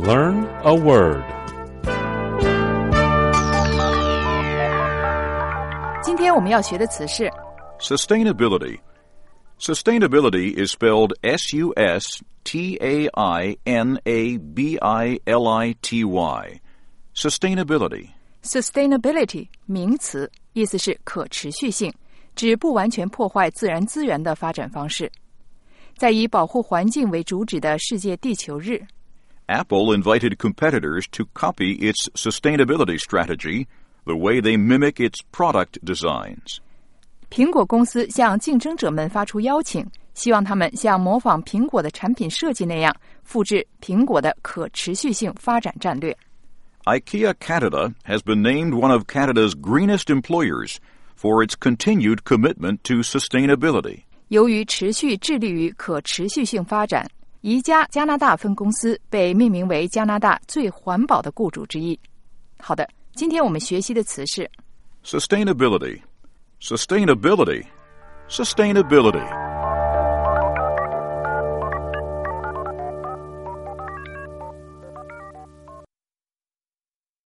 Learn a word. 今天我们要学的词是 Sustainability. Sustainability is spelled S-U-S-T-A-I-N-A-B-I-L-I-T-Y. Sustainability. Sustainability 名词，意思是可持续性，指不完全破坏自然资源的发展方式。在以保护环境为主旨的世界地球日， Apple invited competitors to copy its sustainability strategy, the way they mimic its product designs. 苹果公司向竞争者们发出邀请，希望他们像模仿苹果的产品设计那样，复制苹果的可持续性发展战略。 IKEA Canada has been named one of Canada's greenest employers for its continued commitment to sustainability. 由于持续致力于可持续性发展，宜家加拿大分公司被命名为加拿大最环保的雇主之一。好的，今天我们学习的词是 Sustainability. Sustainability. Sustainability.